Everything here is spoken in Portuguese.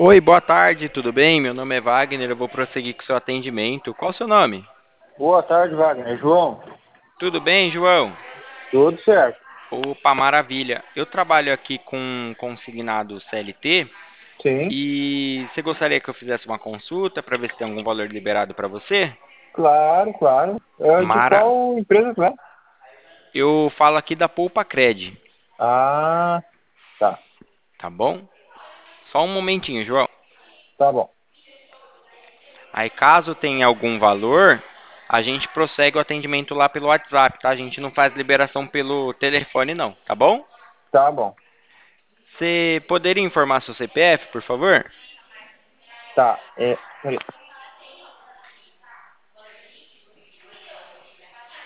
Oi, boa tarde, tudo bem? Meu nome é Wagner, eu vou prosseguir com o seu atendimento. Qual o seu nome? Boa tarde, Wagner. João, Tudo bem, João? tudo certo? Opa, maravilha. Eu trabalho aqui com consignado CLT Sim, e você gostaria que eu fizesse uma consulta para ver se tem algum valor liberado para você? claro, claro. É de Mara, qual empresa tu é? eu falo aqui da Poupa Cred, Ah, tá. tá bom? Só um momentinho, João. Tá bom. Aí, caso tenha algum valor, a gente prossegue o atendimento lá pelo WhatsApp, tá? A gente não faz liberação pelo telefone, não, tá bom? Tá bom. Você poderia informar seu CPF, por favor? Tá. Peraí.